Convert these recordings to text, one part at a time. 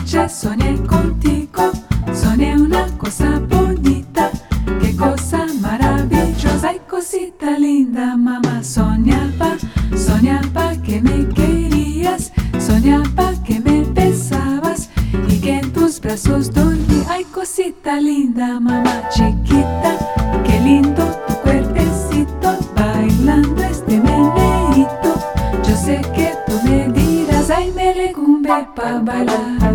Anoche soñé contigo, soñé una cosa bonita, qué cosa maravillosa y cosita linda, mamá. Soñaba que me querías, soñaba que me besabas y que en tus brazos dormí. Ay, cosita linda, mamá chiquita, qué lindo tu cuerpecito, bailando este meneíto. Yo sé que tú me dirás, ay, me legumbe pa' bailar.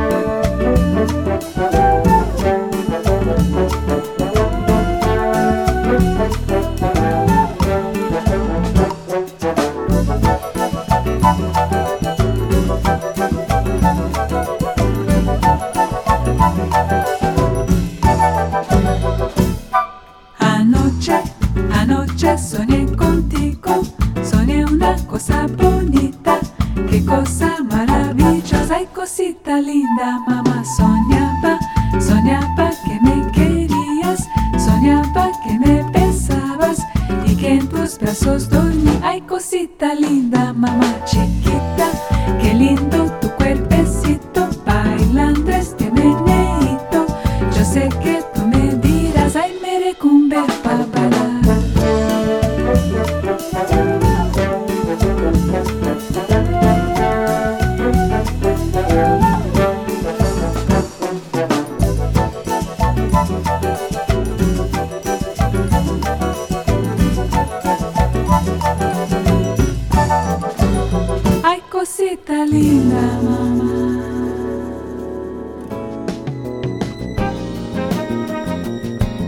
Anoche soñé contigo, soñé una cosa bonita, qué cosa maravillosa y cosita linda, mamá. Soñaba que me querías, soñaba que me besabas y que en tus brazos dormí. Ay, cosita linda, mamá chiquita, qué lindo tu cuerpecito, bailando este meneíto. Yo sé que tú me dirás, ay, merecumbe pa' bailar. Ay, cosita linda, mamá.